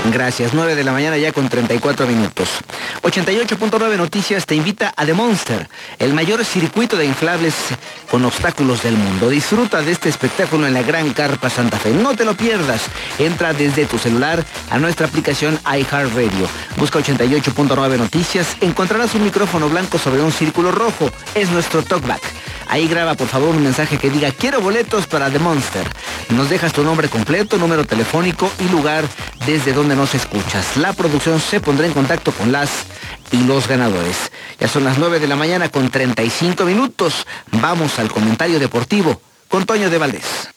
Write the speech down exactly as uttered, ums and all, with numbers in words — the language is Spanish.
Gracias, nueve de la mañana ya con treinta y cuatro minutos. ochenta y ocho punto nueve Noticias te invita a The Monster, el mayor circuito de inflables con obstáculos del mundo. Disfruta de este espectáculo en la Gran Carpa Santa Fe. No te lo pierdas. Entra desde tu celular a nuestra aplicación iHeartRadio. Busca ochenta y ocho punto nueve Noticias. Encontrarás un micrófono blanco sobre un círculo rojo. Es nuestro talkback. Ahí graba por favor un mensaje que diga quiero boletos para The Monster. Nos dejas tu nombre completo, número telefónico y lugar desde donde nos escuchas. La producción se pondrá en contacto con las y los ganadores. Ya son las nueve de la mañana con treinta y cinco minutos. Vamos al comentario deportivo con Toño de Valdés.